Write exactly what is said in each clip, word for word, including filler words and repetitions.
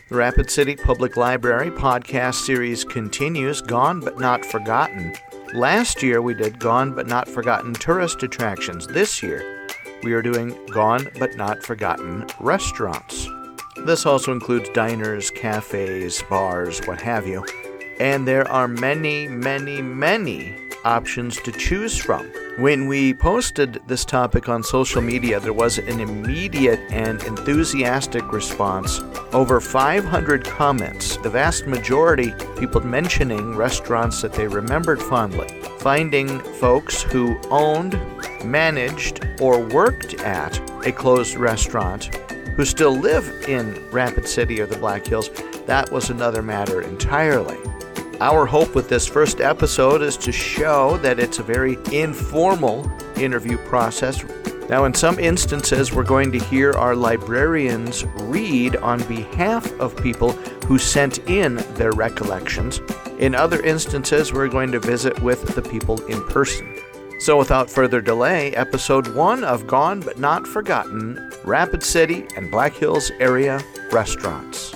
The Rapid City Public Library podcast series continues, Gone But Not Forgotten. Last year we did Gone But Not Forgotten tourist attractions. This year we are doing Gone But Not Forgotten restaurants. This also includes diners, cafes, bars, what have you. And there are many, many, many options to choose from. When we posted this topic on social media, there was an immediate and enthusiastic response. Over five hundred comments, the vast majority people mentioning restaurants that they remembered fondly. Finding folks who owned, managed, or worked at a closed restaurant who still live in Rapid City or the Black Hills, that was another matter entirely. Our hope with this first episode is to show that it's a very informal interview process. Now, in some instances, we're going to hear our librarians read on behalf of people who sent in their recollections. In other instances, we're going to visit with the people in person. So without further delay, episode one of Gone But Not Forgotten, Rapid City and Black Hills area restaurants.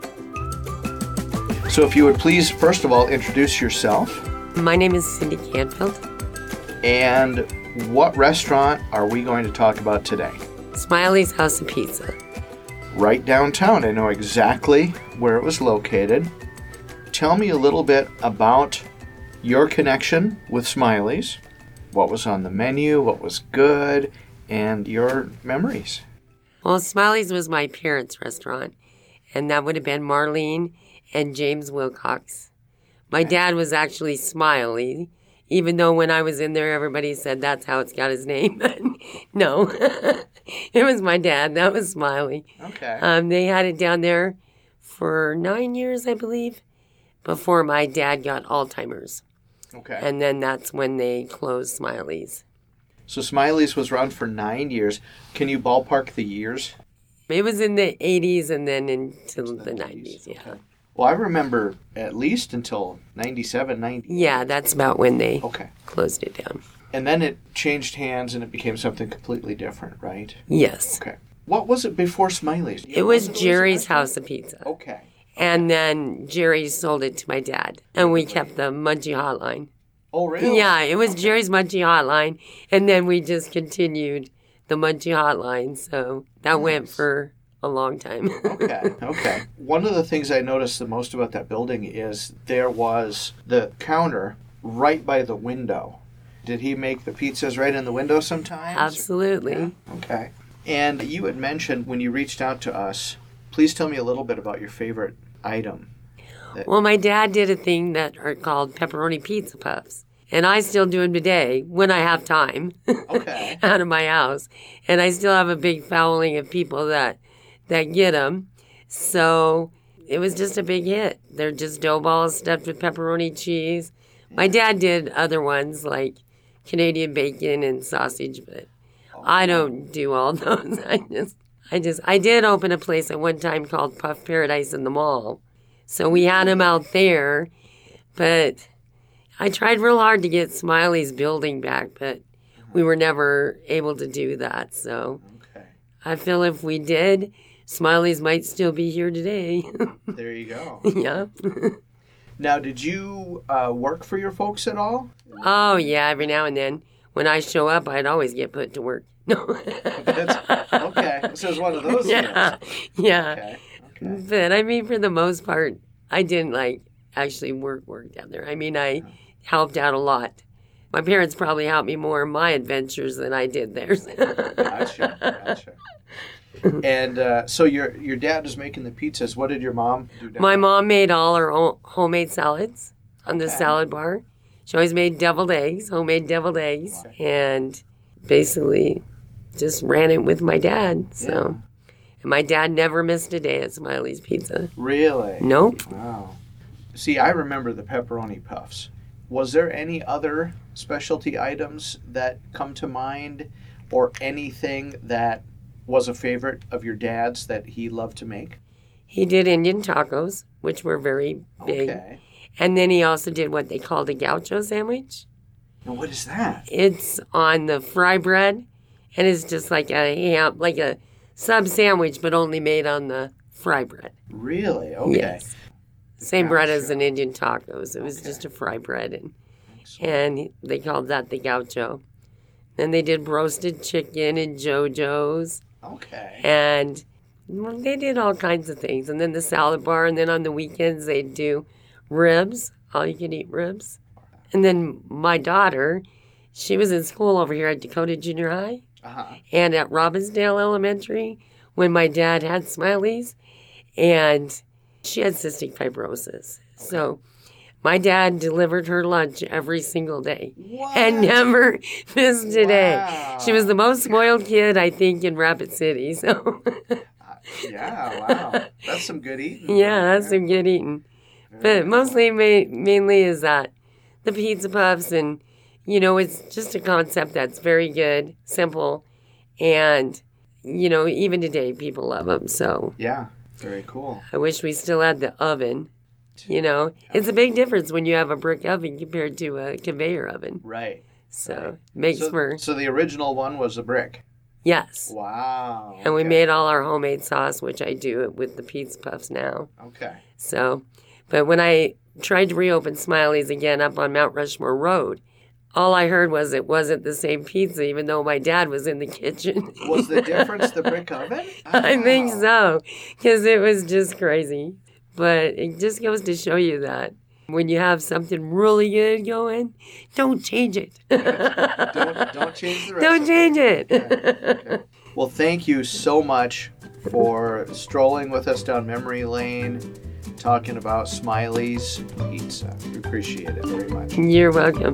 So if you would please, first of all, introduce yourself. My name is Cindy Canfield. And what restaurant are we going to talk about today? Smiley's House of Pizza. Right downtown. I know exactly where it was located. Tell me a little bit about your connection with Smiley's. What was on the menu, what was good, and your memories. Well, Smiley's was my parents' restaurant, and that would have been Marlene and James Wilcox. My dad was actually Smiley, even though when I was in there, everybody said that's how it's got his name. No, it was my dad. That was Smiley. Okay. Um, they had it down there for nine years, I believe, before my dad got Alzheimer's. Okay. And then that's when they closed Smiley's. So Smiley's was around for nine years. Can you ballpark the years? It was in the eighties and then into the, the nineties, yeah. Okay. Well, I remember at least until ninety-seven, ninety. Yeah, that's about when they okay. closed it down. And then it changed hands and it became something completely different, right? Yes. Okay. What was it before Smiley's? It was Jerry's House of Pizza. Okay. And then Jerry sold it to my dad. And we kept the Munchie Hotline. Oh, really? Yeah, it was okay. Jerry's Munchie Hotline. And then we just continued the Munchie Hotline. So that nice. Went for a long time. Okay, okay. One of the things I noticed the most about that building is there was the counter right by the window. Did he make the pizzas right in the window sometimes? Absolutely. Yeah? Okay. And you had mentioned when you reached out to us, please tell me a little bit about your favorite item. That... Well, my dad did a thing that are called pepperoni pizza puffs. And I still do them today when I have time. Okay. Out of my house. And I still have a big following of people that that get them. So it was just a big hit. They're just dough balls stuffed with pepperoni cheese. My dad did other ones like Canadian bacon and sausage, but I don't do all those. I just, I just, I did open a place at one time called Puff Paradise in the mall. So we had them out there, but I tried real hard to get Smiley's building back, but we were never able to do that. So okay. I feel if we did, Smiley's might still be here today. There you go. Yeah. Now, did you uh, work for your folks at all? Oh, yeah, every now and then. When I show up, I'd always get put to work. No. That's, okay, so it's one of those Yeah, things. yeah. Okay. Okay. But, I mean, for the most part, I didn't, like, actually work work down there. I mean, I helped out a lot. My parents probably helped me more in my adventures than I did theirs. Gotcha, gotcha. And uh, so your your dad was making the pizzas. What did your mom do? Down My there? mom made all her own homemade salads on the Okay. salad bar. She always made deviled eggs, homemade deviled eggs, and basically just ran it with my dad. So, Yeah. and my dad never missed a day at Smiley's Pizza. Really? Nope. Wow. See, I remember the pepperoni puffs. Was there any other specialty items that come to mind, or anything that was a favorite of your dad's that he loved to make? He did Indian tacos, which were very big. Okay. And then he also did what they called a gaucho sandwich. Now, what is that? It's on the fry bread, and it's just like a ham, like a sub sandwich, but only made on the fry bread. Really? Okay. Yes. Same Gotcha. bread as an Indian tacos. It was Okay. just a fry bread, and Excellent. and they called that the gaucho. Then they did roasted chicken and JoJo's, Okay. and well, they did all kinds of things. And then the salad bar, and then on the weekends they'd do ribs, all you can eat ribs. And then my daughter, she was in school over here at Dakota Junior High Uh-huh. and at Robbinsdale Elementary when my dad had Smiley's, and she had cystic fibrosis. So my dad delivered her lunch every single day What? and never missed a day. Wow. She was the most spoiled kid, I think, in Rapid City. So Yeah, wow. That's some good eating. yeah, that's some good eating. But mostly, ma- mainly is that the pizza puffs, and, you know, it's just a concept that's very good, simple, and, you know, even today people love them. So Yeah, very cool. I wish we still had the oven. You know, it's a big difference when you have a brick oven compared to a conveyor oven. Right. So Right. it makes So, for, so the original one was a brick. yes. Wow. And we okay. made all our homemade sauce, which I do with the pizza puffs now. Okay. So, but when I tried to reopen Smiley's again up on Mount Rushmore Road, all I heard was it wasn't the same pizza, even though my dad was in the kitchen. Was the difference the brick oven? I think Oh. so, because it was just crazy. But it just goes to show you that when you have something really good going, don't change it. Don't, don't change the recipe. Don't change it. Okay. Well, thank you so much for strolling with us down memory lane, talking about Smiley's Pizza. We appreciate it very much. You're welcome.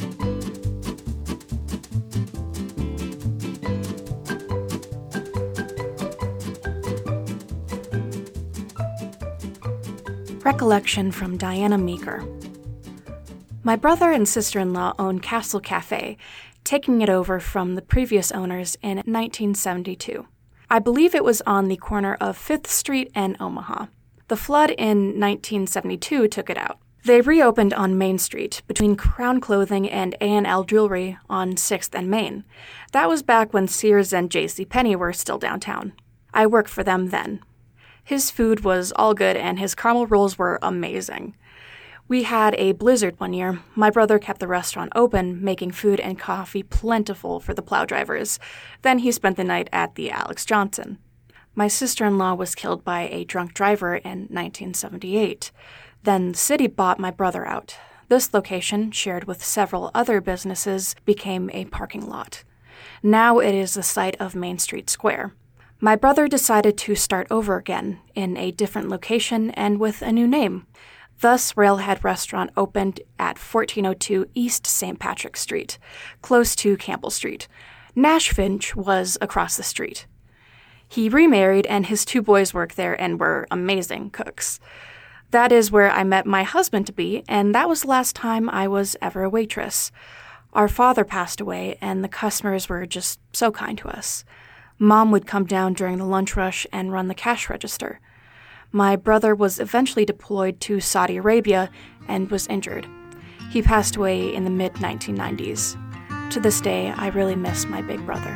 Recollection from Diana Meeker. My brother and sister-in-law own Castle Cafe, taking it over from the previous owners in nineteen seventy-two. I believe it was on the corner of Fifth Street and Omaha. The flood in nineteen seventy-two took it out. They reopened on Main Street between Crown Clothing and A and L Jewelry on sixth and Main. That was back when Sears and JCPenney were still downtown. I worked for them then. His food was all good and his caramel rolls were amazing. We had a blizzard one year. My brother kept the restaurant open, making food and coffee plentiful for the plow drivers. Then he spent the night at the Alex Johnson. My sister-in-law was killed by a drunk driver in nineteen seventy-eight. Then the city bought my brother out. This location, shared with several other businesses, became a parking lot. Now it is the site of Main Street Square. My brother decided to start over again in a different location and with a new name. Thus, Railhead Restaurant opened at fourteen oh two East Saint Patrick Street, close to Campbell Street. Nash Finch was across the street. He remarried, and his two boys work there and were amazing cooks. That is where I met my husband-to-be, and that was the last time I was ever a waitress. Our father passed away, and the customers were just so kind to us. Mom would come down during the lunch rush and run the cash register. My brother was eventually deployed to Saudi Arabia and was injured. He passed away in the mid nineteen nineties. To this day, I really miss my big brother.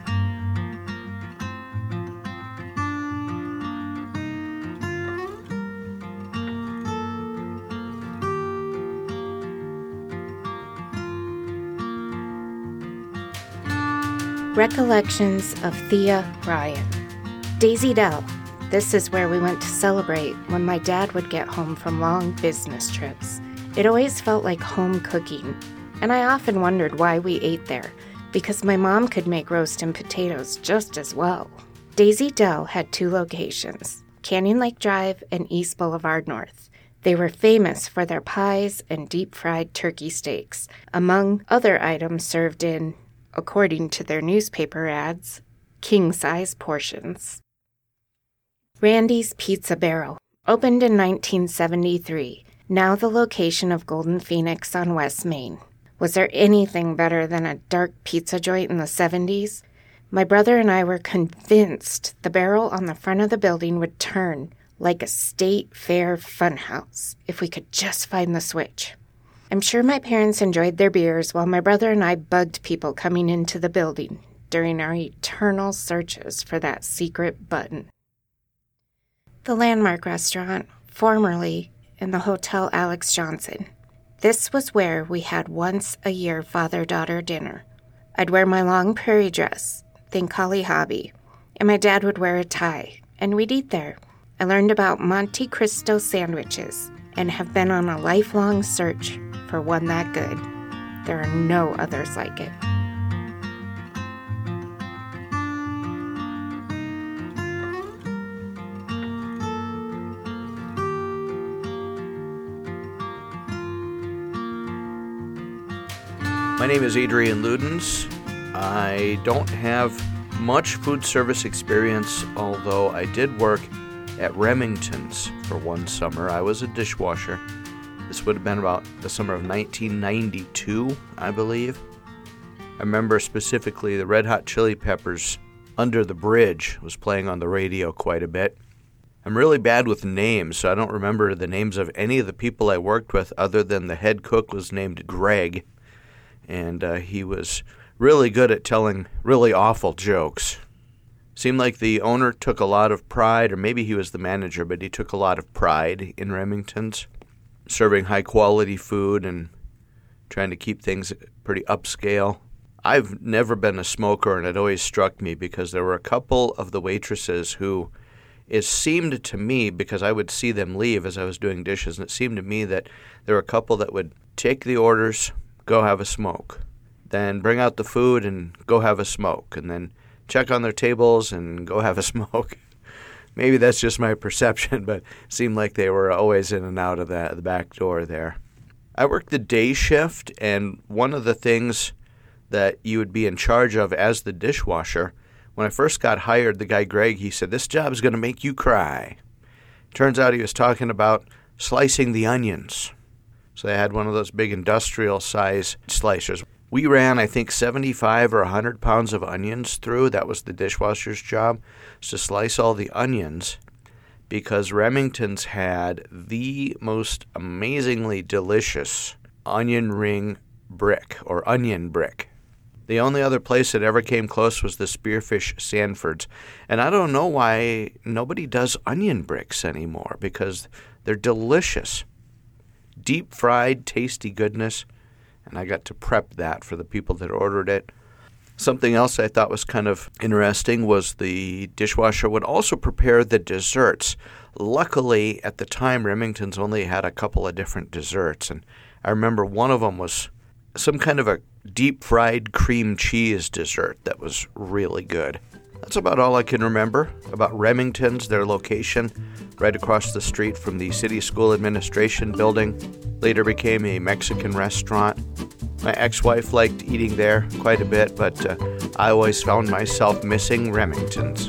Recollections of Thea Ryan. Daisy Dell. This is where we went to celebrate when my dad would get home from long business trips. It always felt like home cooking, and I often wondered why we ate there, because my mom could make roast and potatoes just as well. Daisy Dell had two locations, Canyon Lake Drive and East Boulevard North. They were famous for their pies and deep-fried turkey steaks, among other items served in, according to their newspaper ads, king-size portions. Randy's Pizza Barrel opened in nineteen seventy-three, now the location of Golden Phoenix on West Main. Was there anything better than a dark pizza joint in the seventies? My brother and I were convinced the barrel on the front of the building would turn like a state fair funhouse if we could just find the switch. I'm sure my parents enjoyed their beers while my brother and I bugged people coming into the building during our eternal searches for that secret button. the Landmark Restaurant, formerly in the Hotel Alex Johnson. This was where we had once a year father-daughter dinner. I'd wear my long prairie dress, think Holly Hobby, and my dad would wear a tie, and we'd eat there. I learned about Monte Cristo sandwiches and have been on a lifelong search for one that good. There are no others like it. My name is Adrian Ludens. I don't have much food service experience, although I did work at Remington's for one summer. I was a dishwasher. This would have been about the summer of nineteen ninety-two, I believe. I remember specifically the Red Hot Chili Peppers' Under the Bridge was playing on the radio quite a bit. I'm really bad with names, so I don't remember the names of any of the people I worked with other than the head cook was named Greg. And uh, he was really good at telling really awful jokes. Seemed like the owner took a lot of pride, or maybe he was the manager, but he took a lot of pride in Remington's, serving high-quality food and trying to keep things pretty upscale. I've never been a smoker, and it always struck me because there were a couple of the waitresses who, it seemed to me, because I would see them leave as I was doing dishes, and it seemed to me that there were a couple that would take the orders, go have a smoke, then bring out the food and go have a smoke, and then check on their tables and go have a smoke. Maybe that's just my perception, but it seemed like they were always in and out of the, the back door there. I worked the day shift, and one of the things that you would be in charge of as the dishwasher, when I first got hired, the guy Greg, he said, "This job's going to make you cry." Turns out he was talking about slicing the onions. So they had one of those big industrial-size slicers. We ran, I think, seventy-five or one hundred pounds of onions through. That was the dishwasher's job, was to slice all the onions, because Remington's had the most amazingly delicious onion ring brick, or onion brick. The only other place that ever came close was the Spearfish Sanfords. And I don't know why nobody does onion bricks anymore, because they're delicious. Deep-fried, tasty goodness, and I got to prep that for the people that ordered it. Something else I thought was kind of interesting was the dishwasher would also prepare the desserts. Luckily, at the time, Remington's only had a couple of different desserts, and I remember one of them was some kind of a deep-fried cream cheese dessert that was really good. That's about all I can remember about Remington's, their location, right across the street from the City School Administration building. Later became a Mexican restaurant. My ex-wife liked eating there quite a bit, but uh, I always found myself missing Remington's.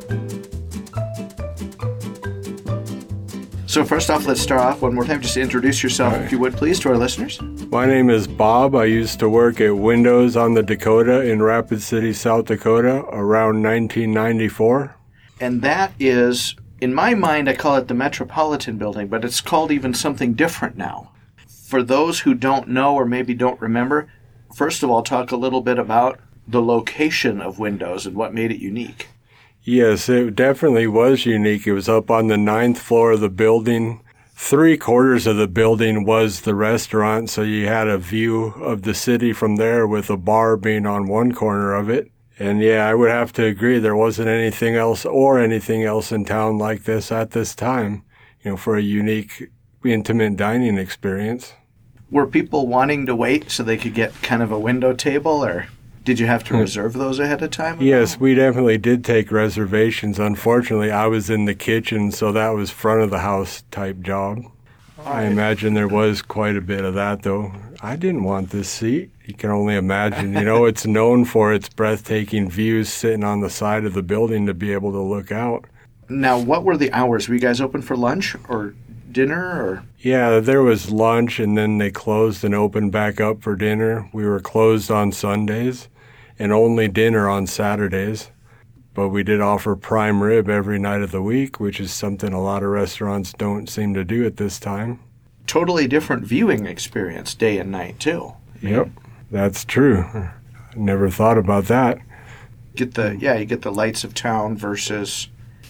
So first off, let's start off one more time. Just introduce yourself, right, if you would, please, to our listeners. My name is Bob. I used to work at Windows on the Dakota in Rapid City, South Dakota, around nineteen ninety-four. And that is, in my mind, I call it the Metropolitan Building, but it's called even something different now. For those who don't know or maybe don't remember, first of all, talk a little bit about the location of Windows and what made it unique. Yes, it definitely was unique. It was up on the ninth floor of the building. Three quarters of the building was the restaurant, so you had a view of the city from there with a bar being on one corner of it. And yeah, I would have to agree, there wasn't anything else or anything else in town like this at this time, you know, for a unique, intimate dining experience. Were people wanting to wait so they could get kind of a window table, or did you have to reserve those ahead of time? Yes, we definitely did take reservations. Unfortunately, I was in the kitchen, so that was front of the house type job. I imagine there was quite a bit of that, though. I didn't want this seat. You can only imagine. You know, it's known for its breathtaking views sitting on the side of the building to be able to look out. Now, what were the hours? Were you guys open for lunch or dinner? Or Yeah, there was lunch, and then they closed and opened back up for dinner. We were closed on Sundays and only dinner on Saturdays. But we did offer prime rib every night of the week, which is something a lot of restaurants don't seem to do at this time. Totally different viewing experience, day and night, too. Yep, that's true. I never thought about that. Get the yeah, you get the lights of town versus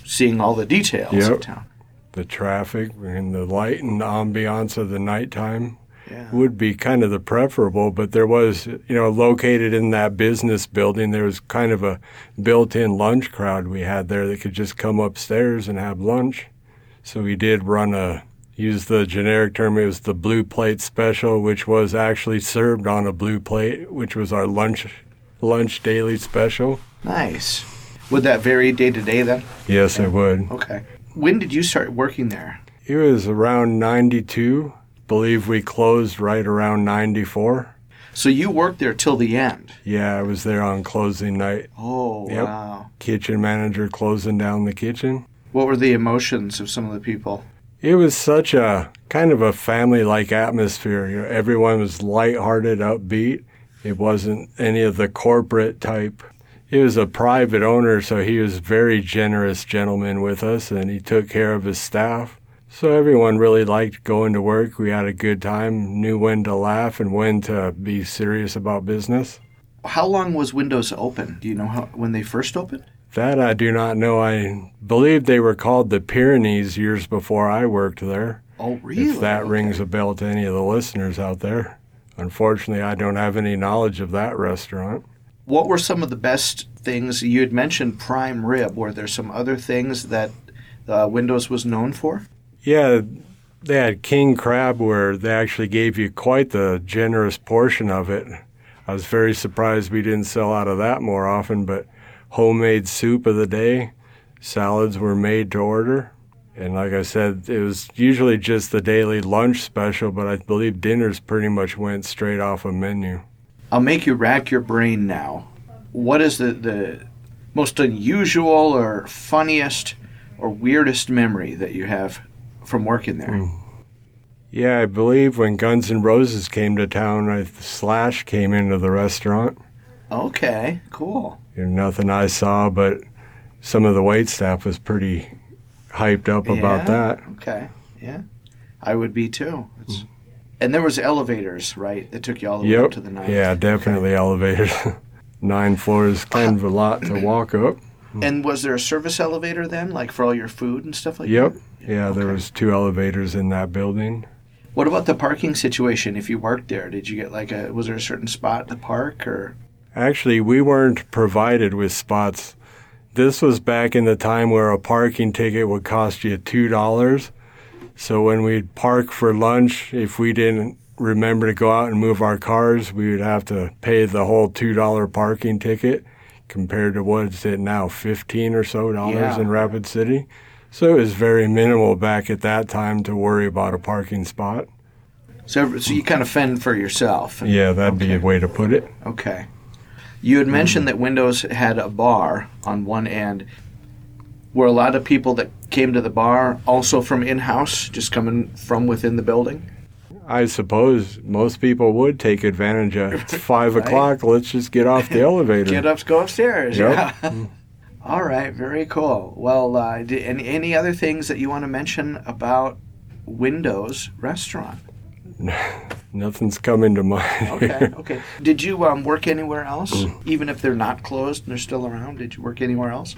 seeing all the details Yep. of town. The traffic and the light and the ambiance of the nighttime Yeah. would be kind of the preferable, but there was, you know, located in that business building, there was kind of a built-in lunch crowd we had there that could just come upstairs and have lunch. So we did run a, use the generic term, it was the blue plate special, which was actually served on a blue plate, which was our lunch, lunch daily special. Nice. Would that vary day to day then? Yes, it would. Okay. When did you start working there? It was around ninety-two. Believe we closed right around ninety-four. So you worked there till the end? Yeah, I was there on closing night. Oh, Yep. wow. Kitchen manager closing down the kitchen. What were the emotions of some of the people? It was such a kind of a family-like atmosphere. You know, everyone was lighthearted, upbeat. It wasn't any of the corporate type. He was a private owner, so he was a very generous gentleman with us, and he took care of his staff. So everyone really liked going to work. We had a good time, knew when to laugh and when to be serious about business. How long was Windows open? Do you know how, when they first opened? That I do not know. I believe they were called the Pyrenees years before I worked there. Oh, really? If that Okay. rings a bell to any of the listeners out there. Unfortunately, I don't have any knowledge of that restaurant. What were some of the best things? You had mentioned prime rib. Were there some other things that uh, Windows was known for? Yeah, they had king crab where they actually gave you quite the generous portion of it. I was very surprised we didn't sell out of that more often, but homemade soup of the day, salads were made to order. And like I said, it was usually just the daily lunch special, but I believe dinners pretty much went straight off a menu. I'll make you rack your brain now. What is the, the most unusual or funniest or weirdest memory that you have from working there? Mm. Yeah, I believe when Guns N' Roses came to town, I, Slash came into the restaurant. Okay, cool. You know, nothing I saw, but some of the wait staff was pretty hyped up about Yeah? that. Okay, yeah. I would be too. It's, and there was elevators, right, that took you all the way Yep. up to the ninth? Yeah, definitely elevators. Nine floors, kind of a lot to walk up. And was there a service elevator then, like for all your food and stuff like Yep. that? Yeah, there Okay. was two elevators in that building. What about the parking situation? If you worked there, did you get like a, was there a certain spot to park or? Actually, we weren't provided with spots. This was back in the time where a parking ticket would cost you two dollars. So when we'd park for lunch, if we didn't remember to go out and move our cars, we would have to pay the whole two dollars parking ticket compared to what is it now, fifteen or so dollars Yeah. in Rapid City. So it was very minimal back at that time to worry about a parking spot. So, so you kind of fend for yourself. Yeah, that'd be a Okay. way to put it. Okay. You had mentioned that Windows had a bar on one end. Were a lot of people that came to the bar also from in-house, just coming from within the building? I suppose most people would take advantage of it. It's five Right. o'clock, let's just get off the elevator. Get up, go upstairs. Yep. Yeah. All right, very cool. Well, uh, d- any, any other things that you want to mention about Windows Restaurant? Nothing's coming to mind. Okay, okay. Did you um, work anywhere else, even if they're not closed and they're still around? Did you work anywhere else?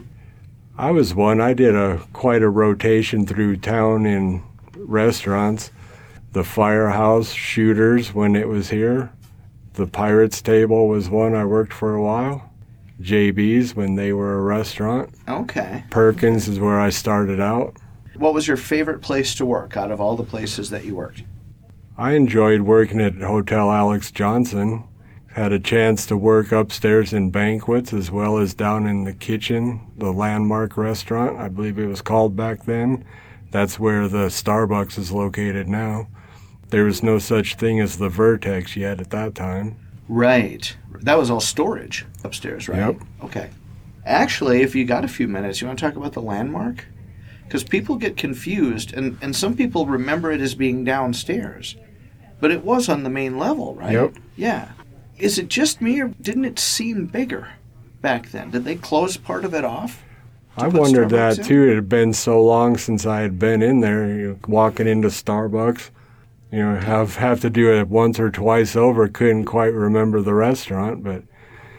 I was one. I did a quite a rotation through town in restaurants. The Firehouse, Shooters when it was here. The Pirates Table was one I worked for a while. J B's when they were a restaurant. Okay. Perkins is where I started out. What was your favorite place to work out of all the places that you worked? I enjoyed working at Hotel Alex Johnson. Had a chance to work upstairs in banquets as well as down in the kitchen, the Landmark restaurant, I believe it was called back then. That's where the Starbucks is located now. There was no such thing as the Vertex yet at that time. Right. That was all storage upstairs, right? Yep. Okay. Actually, if you got a few minutes, you want to talk about the Landmark? Because people get confused, and, and some people remember it as being downstairs. But it was on the main level, right? Yep. Yeah. Is it just me, or didn't it seem bigger back then? Did they close part of it off? to I put wondered Starbucks that in? too. It had been so long since I had been in there, you know, walking into Starbucks. You know, have have to do it once or twice over. Couldn't quite remember the restaurant, but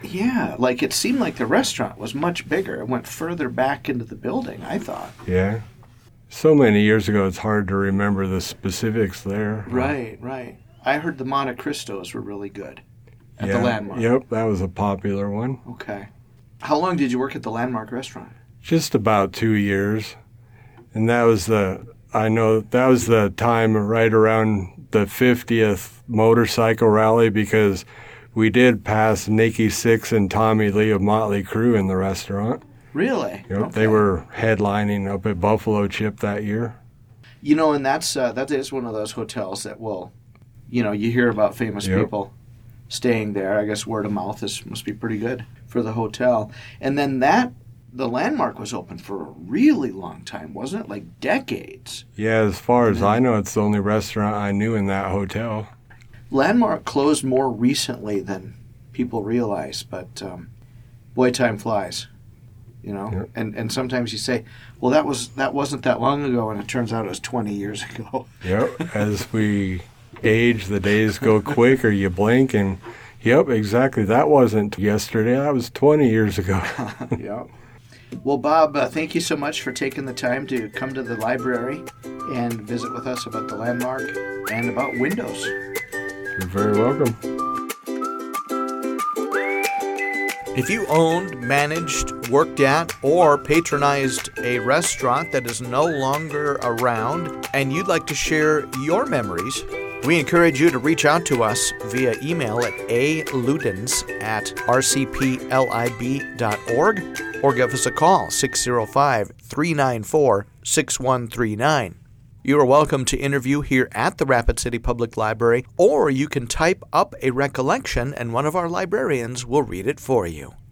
Yeah, like it seemed like the restaurant was much bigger. It went further back into the building, I thought. Yeah. So many years ago, it's hard to remember the specifics there. Right, right. I heard the Monte Cristos were really good at yeah. the Landmark. Yep, that was a popular one. Okay. How long did you work at the Landmark restaurant? Just about two years. And that was the, I know, that was the time right around the fiftieth motorcycle rally, because we did pass Nikki Sixx and Tommy Lee of Motley Crue in the restaurant. Really? Yep, Okay. They were headlining up at Buffalo Chip that year. You know, and that's uh, that is one of those hotels that will, you know, you hear about famous Yep. people staying there. I guess word of mouth is must be pretty good for the hotel. And then that, the Landmark was open for a really long time, wasn't it? Like decades. Yeah, as far as I know, it's the only restaurant I knew in that hotel. Landmark closed more recently than people realize, but um, boy, time flies, you know. Yep. And and sometimes you say, well, that was that wasn't that long ago, and it turns out it was twenty years ago. Yep, as we age, the days go quick, or you blink, and yep, exactly. That wasn't yesterday. That was twenty years ago. Yeah. Well, Bob, uh, thank you so much for taking the time to come to the library and visit with us about the Landmark and about windows. You're very welcome. If you owned, managed, worked at, or patronized a restaurant that is no longer around and you'd like to share your memories, we encourage you to reach out to us via email at a ludens at r c p lib dot org or give us a call, six oh five, three nine four, six one three nine. You are welcome to interview here at the Rapid City Public Library, or you can type up a recollection and one of our librarians will read it for you.